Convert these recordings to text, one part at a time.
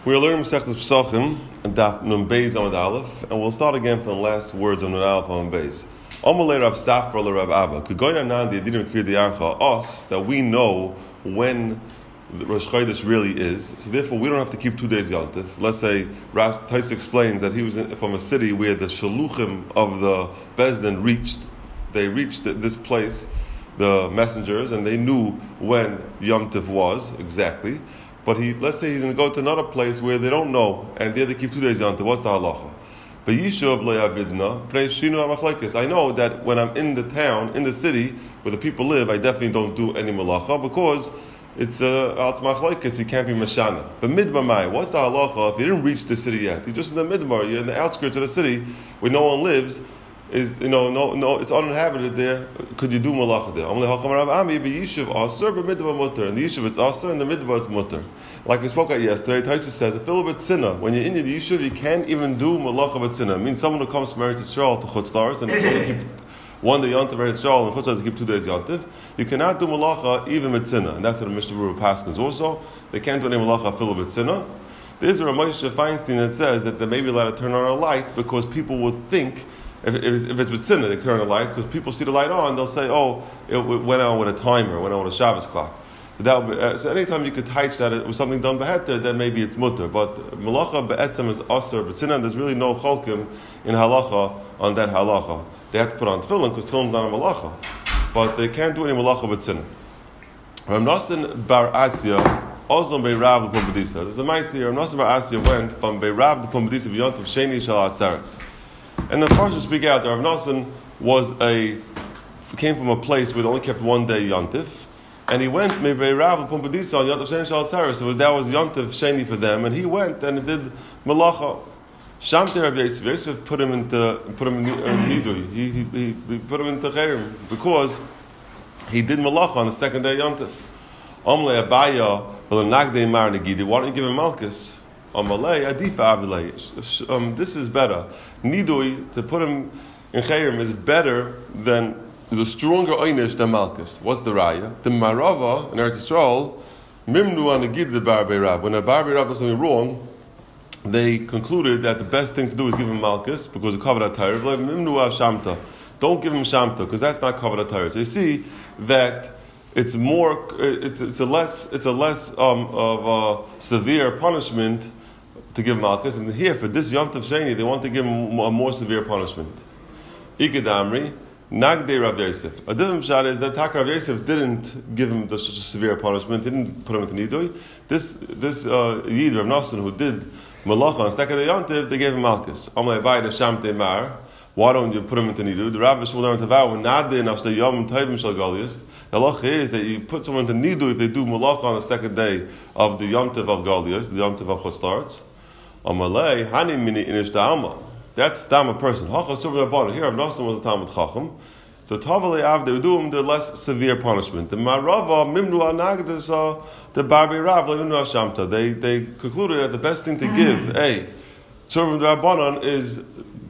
We are learning Masechtas Pesachim and Daf Nun Beis Amud Aleph, and we'll start again from the last words of Nun Aleph Amud Beis. Amalei Rav Safra le Rav Abba. Kegoyin Anan the Yedidim Kfir Diarcha. Us that we know when the Rosh Chodesh really is. So therefore, we don't have to keep 2 days Yontif. Let's say Tais explains that he was from a city where the shaluchim of the Bezdin reached. They reached this place, the messengers, and they knew when Yom Tif was exactly. But let's say he's going to go to another place where they don't know, and there they keep 2 days Yom Tif. What's the halacha? But Yishuv lo yavidna pnei shinu hamachlekes. I know that when I'm in the town, in the city where the people live, I definitely don't do any malacha because it's machlekes. He can't be mashana. But midbar mai, what's the halacha if you didn't reach the city yet? You're just in the midbar. You're in the outskirts of the city where no one lives. No, it's uninhabited there. Could you do malacha there? And the yishuv it's aser, and the midbar it's mutter. Like we spoke about yesterday, Taisa says, if a sinner, when you're in the yishuv, you can't even do malacha b'tzina. It means someone who comes from Eretz Yisrael to Chutz La'aretz and only keep one day Yontif Eretz Yisrael and Chutz La'aretz keep 2 days Yontif, you cannot do malacha even b'tzina. And that's what the Mishnah Berurah Paskins also. They can't do any malacha fil b'tzina. There's a Ramosha Feinstein that says that they may be allowed to turn on a light because people would think if it's with sinner, they turn on the light because people see the light on. They'll say, "Oh, it went on with a timer, went on with a Shabbos clock." But that would be, so anytime you could teach that it was something done beheter, then maybe it's mutter. But malacha be'etzem is aser, but sinner there's really no cholkim in halacha on that halacha. They have to put on tefillin because tefillin's not a malacha, but they can't do any malacha with sinner. Rav Nosson bar Asya. Ozon Beirav the Pumbedisa. There's a mice here. Rav Nosson bar Asya went from Beirav the Pumbedisa beyond to Sheni Shal Atzeres. And the first to speak out, Rav Nosson came from a place where they only kept 1 day Yontif, and he went maybe Rav and Pumbedisa on Yontif Sheni Shal Atzeres. So that was Yontif Sheni for them, and he went and did malacha. Shamte Rav Yosef. Yosef put him in Nidui. He put him into Chayrim because he did malacha on the second day Yontif. Omle Abaya v'lenagdei mar negidi. Why don't you give him Malchus? This is better. Nidui, to put him in Chayrim, is better than, is a stronger einish than Malchus. What's the raya? The Marava in Eretz Yisrael, Mimnu anagid the Bar Beirav. When a Bar Beirav does something wrong, they concluded that the best thing to do is give him Malchus because of Kavod HaTorah. Mimnu Shamta. Don't give him Shamta because that's not Kavod HaTorah. So you see that it's more, it's a less of a severe punishment to give Malchus, and here for this Yom Tov Sheni they want to give him a more severe punishment. Igedamri Nagdei Rav Yosef. A different shot is that Rav Yosef didn't give him such a severe punishment, didn't put him into Nidui. This Yid Rav Nosson who did Malacha on the second day Yom Tov, they gave him Malchus. Amalei Bayda Shamte Mar. Why don't you put him into Nidui? The Rav will learn to vow when Nadei Nashte Yom Tovim Shal Goliath. The halacha is that you put someone into Nidui if they do Malacha on the second day of the Yom Tov of Goliath, the Yom Tov of Chutz La'aretz. Amalei Hani Mini Inish Da'alma. That's Dama person. Hacha Subra Rabbanan. Here Rav Nosson was a Talmud Chacham. So Tavalei Av, they would do him the less severe punishment. The Marava Mimnu Anagdas, the Barbi Rav Mimnu Shamta. They concluded that the best thing to give, Subra Rabbanan is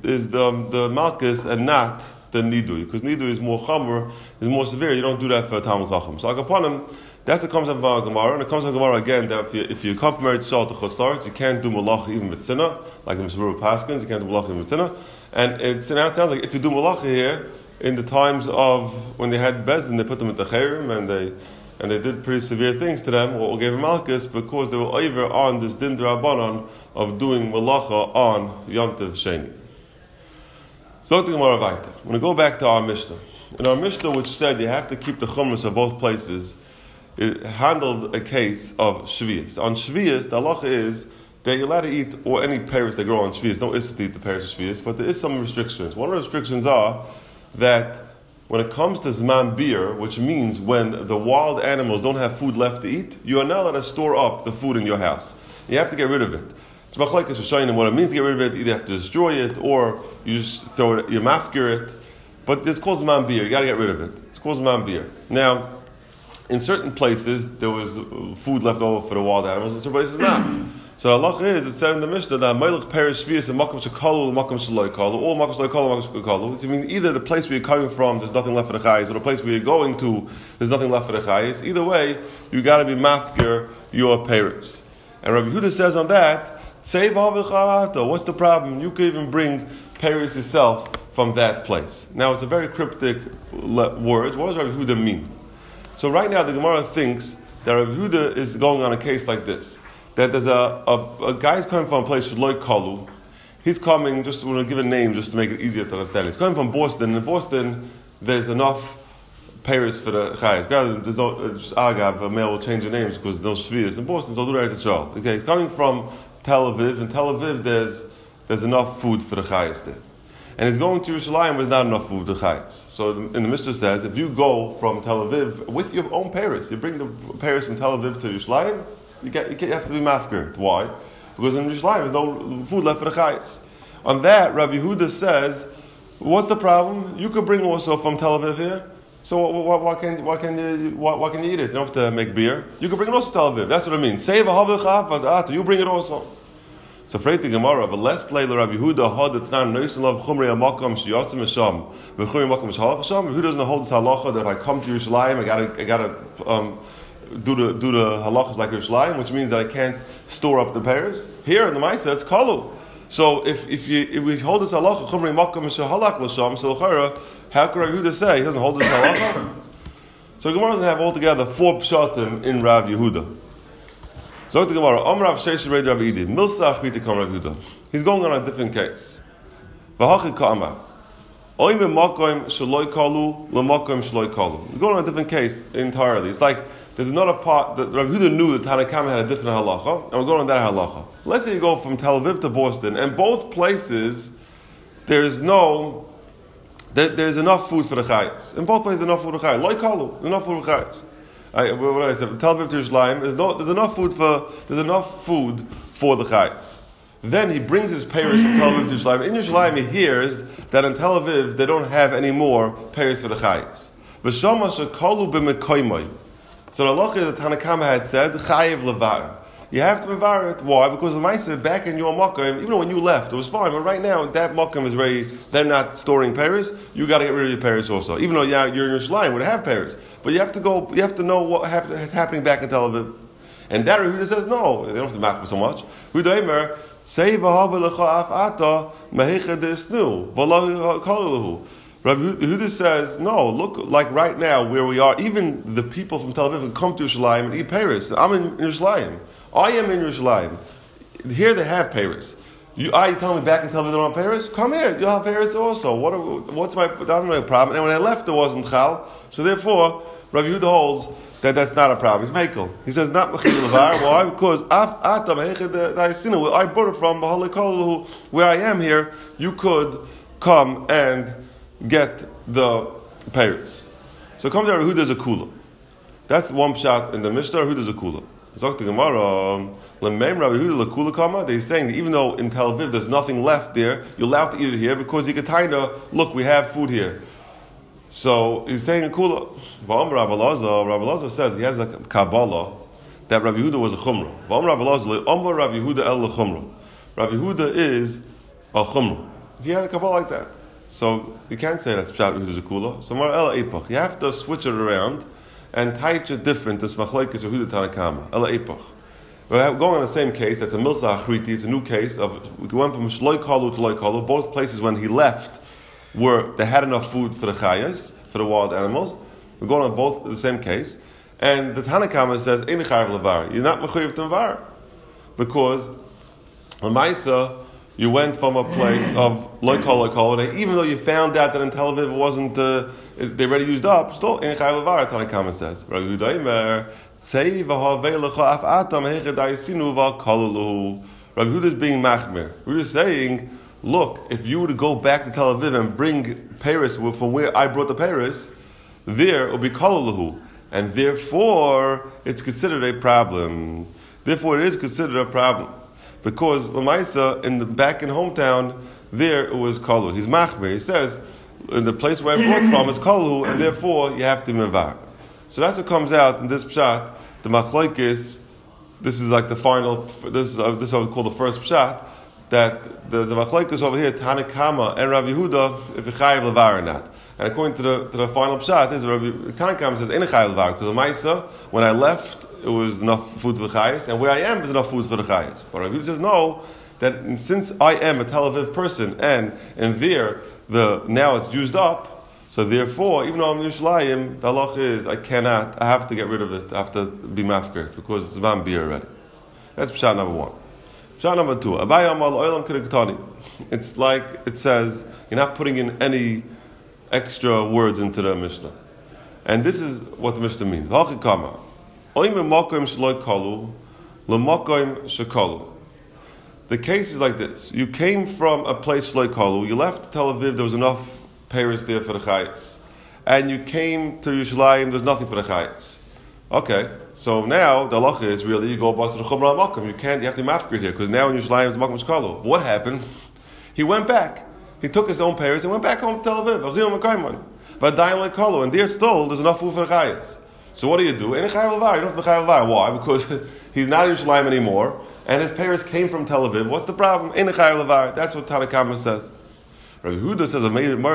the Malchus and not the Nidui, because Nidui is more Chamor, is more severe. You don't do that for a Talmud Chacham. So upon him, that's what comes up from Gemara, and it comes up from Gemara again that if you come from Eretz Yisrael to Chutz La'aretz, you can't do malacha even with sinner, like the Mishnah Berurah Paskins, you can't do malacha even with sinner. And it sounds like if you do malacha here, in the times of when they had Bezdin, they put them into Chayrim, and they did pretty severe things to them, or gave them Malchus, because they were over on this Din D'Rabbanan of doing malacha on Yom Tov Sheni. So the Gemara Vayta. I'm going to go back to our Mishnah. In our Mishnah, which said you have to keep the chumras of both places, it handled a case of Shvius. On Shvius, the halacha is that you're allowed to eat or any pears that grow on Shvius. No issa to eat the pears of Shvius, but there is some restrictions. One of the restrictions are that when it comes to Zman Bir, which means when the wild animals don't have food left to eat, you are not allowed to store up the food in your house. You have to get rid of it. It's machlekes Rishonim what it means to get rid of it. Either you have to destroy it or you just throw it, you mafkir it. But it's called Zman Bir. You got to get rid of it. It's called Zman Bir. Now, in certain places there was food left over for the wild animals, and certain places not. So the halacha is, it said in the Mishnah that Melech Perish Shvius and Makom Shekalu and Makom Shaloi Kalu, all Makom Shaloi Kalu and Makom Shekalu. So it means either the place where you're coming from, there's nothing left for the chayis, or the place where you're going to, there's nothing left for the chayis. Either way, you got to be mafkir your Paris. And Rabbi Yehuda says on that, what's the problem? You could even bring Paris yourself from that place. Now it's a very cryptic word. What does Rabbi Yehuda mean? So right now the Gemara thinks that Rabbi Yehuda is going on a case like this. That there's a guy's coming from a place Shloi Kalu. He's coming, just want to give a name just to make it easier to understand. He's coming from Boston. And in Boston, there's enough Paris for the Chayes. There's no Agav, a male will change their names because there's no Shvias. In Boston, so do that as well. Okay, he's coming from Tel Aviv. In Tel Aviv, there's enough food for the Chayes there. And he's going to Yerushalayim, there's not enough food for the Chayes. So in the Mishnah says, if you go from Tel Aviv with your own Paris, you bring the Paris from Tel Aviv to Yerushalayim, you have to be mafkir. Why? Because in Yerushalayim, there's no food left for the Chayes. On that, Rabbi Yehuda says, what's the problem? You could bring also from Tel Aviv here. So why can't you eat it? You don't have to make beer. You can bring it also to Tel Aviv. That's what I mean. Save a havicha, you bring it also. So afraid the Gemara, but less Leila Rabbi Yehuda had the Tanan Noisin Love Chumrei Amakam Shiyatzim Misham V'Chumrei Amakam Mishalach Misham. Who doesn't hold this halacha that if I come to Yerushalayim, I gotta do the halachas like Yerushalayim, which means that I can't store up the pears. Here in the Maisa, it's kalu. So if we hold this halacha Chumrei Amakam Mishalach L'Sham, so how could Rabbi Yehuda say he doesn't hold this halacha? So Gemara doesn't have altogether 4 pshatim in Rav Yehuda. So the Gemara, Amrav Sheish Reid Rav Idi, Milsa Achriti Kam Rav Yehuda. He's going on a different case. V'hachi Ka'amar, Oim Makoim Shaloi Kalu, L'Makoim Shaloi Kalu. He's going on a different case entirely. It's like there's another part that Rav Yehuda knew that Tanna Kama had a different halacha, and we're going on that halacha. Let's say you go from Tel Aviv to Boston, and both places there's enough food for the chayes. In both places, enough food for the chayes. Loi Kalu, enough food for the chayes. What I said, Tel Aviv to Yerushalayim, there's enough food for the chayes. Then he brings his payers from Tel Aviv to Yerushalayim. In Yerushalayim, he hears that in Tel Aviv they don't have any more payers for the chayes. V'shama shekalu b'mekoymai. So the halacha is that Tanna Kama had said chayiv levar. You have to mevar it. Why? Because the Maisa back in your makom, even though when you left it was fine, but right now that makom is ready. They're not storing payers. You got to get rid of your payers also. Even though you're in Yerushalayim, would have payers, but you have to go. You have to know what is happening back in Tel Aviv. And that Yehuda says no. They don't have to makom so much. Yehuda say v'havelecha afata mehecha desnu v'lahu kaluhu. Rabbi Yehuda says, no, look, like right now where we are, even the people from Tel Aviv can come to Yerushalayim and eat payers. I'm in Yerushalayim. I am in Yerushalayim. Here they have payers. You tell me back in Tel Aviv they don't have payers? Come here, you'll have payers also. What's my problem? And when I left there wasn't chal, so therefore Rabbi Yehuda holds that that's not a problem. He's Mekel. He says not mechil levar. Why? Because I brought it from where I am here. You could come and get the payers. So come to Rabbi Yehuda as a kula. That's one pshat in the Mishnah. Rabbi Yehuda is a kula. Zok the Gemara, L'meim Rabbi Yehuda l'kula kama. They're saying that even though in Tel Aviv there's nothing left there, you're allowed to eat it here because you can look, we have food here. So he's saying a kula. Rabbi Elazar says he has a Kabbalah that Rabbi Yehuda was a chumrah. Rabbi Elazar, Rabbi Yehuda el chumrah. Rabbi Yehuda is a chumrah. He had a Kabbalah like that. So you can't say that's pshat Yehuda is a kula. Somewhere el epach. You have to switch it around and teach it different. This machlekes Yehuda Tanna Kama el epach. We're going on the same case. That's a milsa achriti. It's a new case of we went from shloi kalu to loi kalu. Both places when he left they had enough food for the chayas, for the wild animals. We're going on both the same case, and the Tanna Kama says ein chayav levar. You're not mechayiv to levar because l'maisa you went from a place of loi kalu, even though you found out that in Tel Aviv it wasn't they already used up. Still ein chayav levar. Tanna Kama says. Rabbi Yehuda is being machmir. We're just saying, look, if you were to go back to Tel Aviv and bring Paris from where I brought the Paris, there it will be kalalahu, and therefore it's considered a problem. Therefore, it is considered a problem because Lamaisa back in hometown there it was kalu. He's machmir. He says in the place where I brought from is kalu, and therefore you have to mevar. So that's what comes out in this pshat. The machlokes. This is like the final. This is what we call the first pshat. That there's a machlokes over here, Tanna Kama and Rav Yehuda, if you chayiv levar or not. And according to the final pshat, is Tanakam says in a chayav levar because the Maisa, when I left, it was enough food for the chayes, and where I am is enough food for the chayes. But Rabbi Yehuda says no, that since I am a Tel Aviv person and there now it's used up, so therefore even though I'm in Yerushalayim, the halach is I have to get rid of it, I have to be mafker because it's Zman beer already. That's pshat number one. Pshat number two, Abaye Amar L'Olam K'Rektani. It's like it says you're not putting in any extra words into the Mishnah, and this is what the Mishnah means. Hachikama. The case is like this. You came from a place like Kalu, you left Tel Aviv, there was enough Paris there for the Chayas. And you came to Yerushalayim, there's nothing for the Chayas. Okay, so now the halacha is really you go back to the Chumrah Makom. You have to be mafkir here, because now in Yerushalayim is Makom Shkalu. What happened? He went back. He took his own Paris and went back home to Tel Aviv. But dying like Kalu, and there still there's enough food for the Chayas. So what do? In a chayav levar, you don't have a chayav levar. Why? Because he's not in Yerushalayim anymore, and his parents came from Tel Aviv. What's the problem? In a chayav levar. That's what Tanakama says. Rabbi Yehuda says,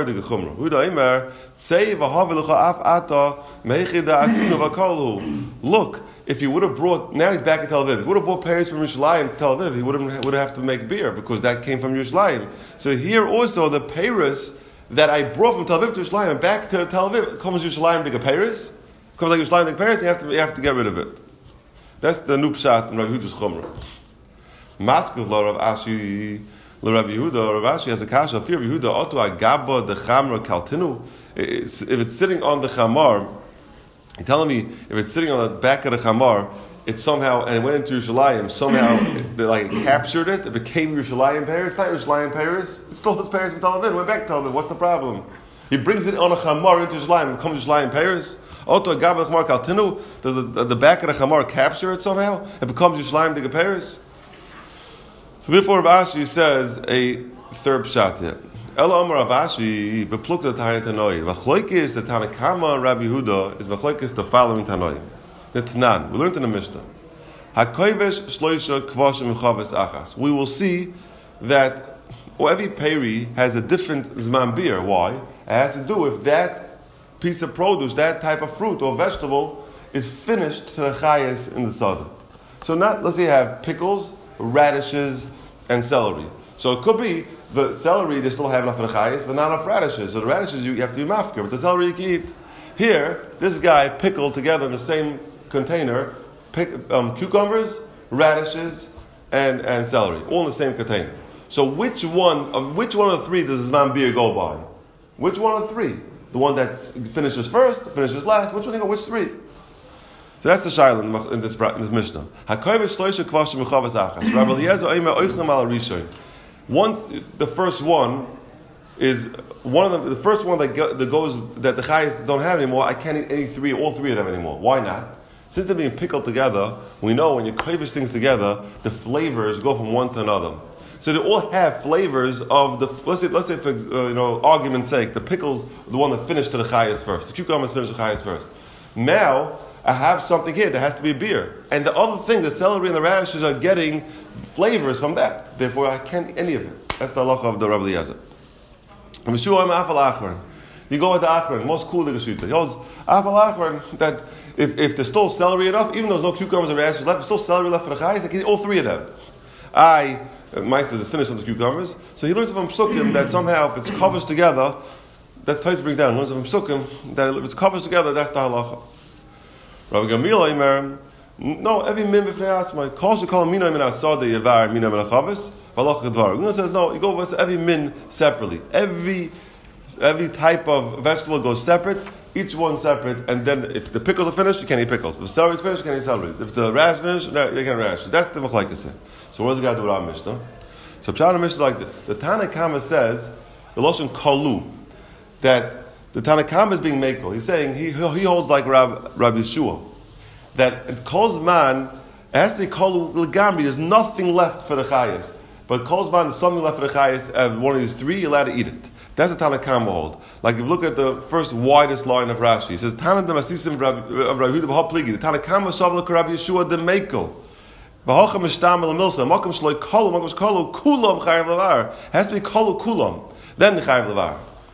look, if you would have brought, now he's back in Tel Aviv, if he would have brought parents from Yerushalayim to Tel Aviv, he would have to make beer, because that came from Yerushalayim. So here also, the Paris that I brought from Tel Aviv to Yerushalayim and back to Tel Aviv comes Yerushalayim to Paris. Comes like Yerushalayim to Paris, you have to get rid of it. That's the new pshat in Rabbi Yehuda's Chumrah. Maskav la Rav Ashi la Rabbi Yehuda. Rav Ashi has a kasha. Fear Rabbi Yehuda otu agaba the chamra kaltinu. If it's sitting on the chamar, you're telling me if it's sitting on the back of the chamar, it somehow and it went into Yerushalayim. Somehow it captured it. It became Yerushalayim Paris. It's not Yerushalayim Paris. It's still his Paris from Tel Aviv. It went back to Tel Aviv. What's the problem? He brings it on a chamar into Yerushalayim. It becomes Yerushalayim Paris. Oto agaba the chamar kaltinu. Does the back of the chamar capture it somehow? It becomes Yerushalayim the Paris. So therefore, Rav Ashi says a third pshat here. Ela Amar Rav Ashi beplukta Tanya Tanoi. Machlokes the Tanakama Rabbi Yehuda is machlokes the following Tanoi. The Tanan. We learned in the Mishnah. Hakovesh shloisha kvashim chaves achas. We will see that every peri has a different zman beer. Why? It has to do with that piece of produce, that type of fruit or vegetable is finished to the chayes in the southern. So let's say you have pickles, radishes, and celery. So it could be the celery, they still have enough for the chayes, but not enough radishes. So the radishes you have to be mafkir, but the celery you can eat. Here, this guy pickled together in the same container cucumbers, radishes, and celery, all in the same container. So which one of the three does Zman beer go by? Which one of the three? The one that finishes first, finishes last. Which one do you go? Which three? So that's the shayla in this Mishnah. Once the first one is one of them, the first one that goes that the chayes don't have anymore. I can't eat all three of them anymore. Why not? Since they're being pickled together, we know when you kovish things together, the flavors go from one to another. So they all have flavors of the. Let's say for argument's sake, the pickles, the one that finished to the chayes first. The cucumbers finished the chayes first. Now I have something here that has to be a beer, and the other thing, the celery and the radishes are getting flavors from that. Therefore, I can't eat any of it. That's the halacha of the Rabbi Eliezer. You go with the achron, most cool Geshita. He goes afal achron that if there's still celery enough, even though there's no cucumbers or radishes left, there's still celery left for the chayes. I can eat all three of them. Meister is finished on the cucumbers, so he learns from psukim that somehow if it's covers together, that Tais brings down. Learns from psukim that if it's covers together, that's the halacha. Rabbi Gamliel Omer, no, every min b'fnei asmai. Kol shekol mina min asada yavar mina min achavis. V'aloch gedvar. Una says no. You go with every min separately. Every type of vegetable goes separate. Each one separate. And then if the pickles are finished, you can't eat pickles. If the celery is finished, you can't eat celery. If the radish is finished, you can't radish. That's the machlekes. So what does the guy do with our Mishnah? So Pshat Mishnah like this. The Tanakama says the lashon kalu that. The Tanakam is being mekel. He's saying he holds like Rabbi Yeshua that kol zman it has to be kol legambri. There's nothing left for the chayes, but kol zman there's something left for the chayes. One of these three, you're allowed to eat it. That's the Tanakam hold. Like if you look at the first widest line of Rashi, it says Tanam demasisim Rabbi Yehuda b'hapligi. The Tanakam shavla Rabbi Yeshua the mekel. V'hocha mishtam el milsa makom shloi kolu makom shkolu kulam chayav levar. Has to be kolu kulam then chayav levar.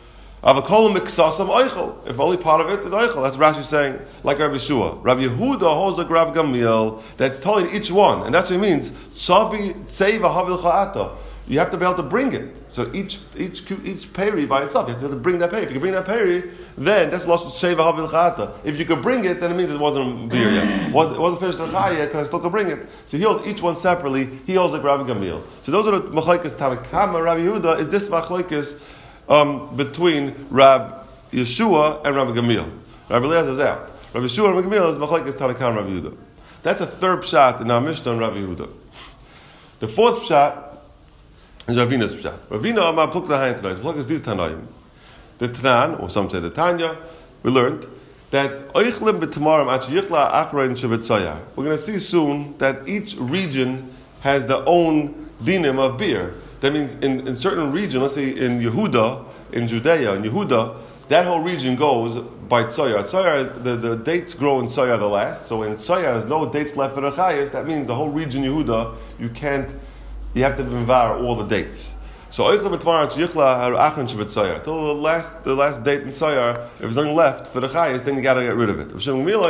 Avakol miksasam oichel. If only part of it is oichel. That's Rashi saying, like Rabbi Yeshua. Rabbi Yehuda holds like Rabbi Gamliel, that's telling each one. And that's what it means. Savi seiva havil cha'ata. You have to be able to bring it. So each peri by itself, you have to bring that peri. If you can bring that peri, then that's lost seiva havil cha'ata. If you could bring it, then it means it wasn't beer yet. It wasn't finished the chai yet, because I still could bring it. So he holds each one separately. He holds like Rabbi Gamliel. So those are the machlokes Tanakama. Rabbi Yehuda is this machlokes between Rabbi Yeshua and Rabbi Gamliel. Rabbi Eliezer is out. Rabbi Yeshua and Rabbi Gamliel is machlokes Tanakam and Rabbi Yehuda. That's a third pshat in our Mishnah on Rabbi Yehuda. The fourth pshat is Ravina's pshat. Ravina Amar Pluk Lahayin tonight. Pluk is these Tanaim. The Tanan, or some say the Tanya, we learned that Oichlim b'Tamarim Achiyichla Achrein Shebetzayar. We're going to see soon that each region has their own dinim of beer. That means in certain region, let's say in Yehuda, in Judea, in Yehuda, that whole region goes by Tzoyar. Tzoyar, the dates grow in Tzoyar the last. So when Tzoyar has no dates left for the Chayas, that means the whole region Yehuda, you have to invar all the dates. So Oichla b'Tamarim Achiyichla Achrein Shebetzayar. Till the last date in Tzoyar, if there's nothing left for the Chayas, then you got to get rid of it. On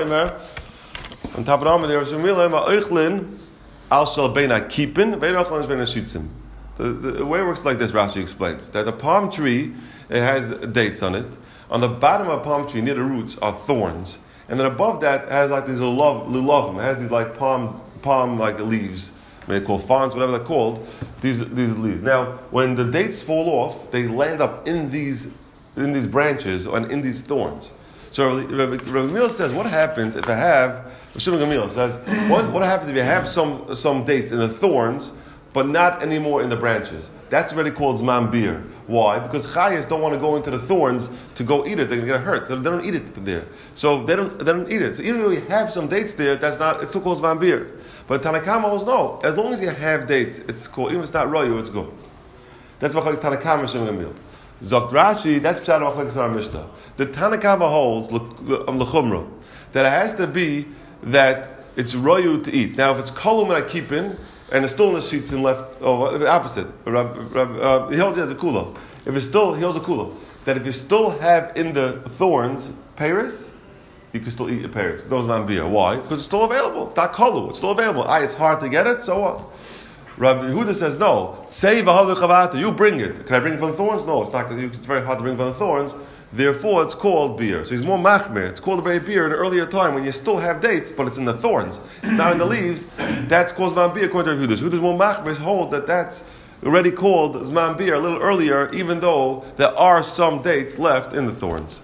top of the Amad, Oichlin al shel beina kipin, ve'rochlin beina shitzim. The way it works like this, Rashi explains, that a palm tree, it has dates on it. On the bottom of a palm tree, near the roots, are thorns. And then above that, it has like these lulavim. It has these like palm like leaves. They're called fronds, whatever they're called, these leaves. Now, when the dates fall off, they land up in these branches and in these thorns. So Rabbi Gamliel says, what happens if I have, Rabbi Gamliel says, what happens if you have some dates in the thorns, but not anymore in the branches? That's already called Zman Bir. Why? Because Chayas don't want to go into the thorns to go eat it. They're going to get hurt. So they don't eat it there. So they don't eat it. So even though you have some dates there, it's still called Zman Bir. But Tanakama holds no. As long as you have dates, it's cool. Even if it's not royu, it's good. That's what Tanakama Shem Gamil. Zokt Rashi, that's Pshat Machlekes our Mishnah. The Tanakama holds l'chumra that it has to be that it's royu to eat. Now, if it's kolum and I keep in, and there's still in the sheets and left, or the opposite, he holds it as a kula. If it's still, he holds a kula. That if you still have in the thorns Paris, you can still eat your Paris. Those man beer. Why? Because it's still available. It's not kolu. It's still available. It's hard to get it. So what? Rabbi Yehuda says no. Say v'halu chavata. You bring it. Can I bring it from the thorns? No, it's not. It's very hard to bring from the thorns. Therefore, it's called beer. So he's more machmir. It's called a very beer in an earlier time when you still have dates, but it's in the thorns. It's not in the leaves. That's called zman beer according to Yehuda. Yehuda's more machmir hold that's already called zman beer a little earlier, even though there are some dates left in the thorns.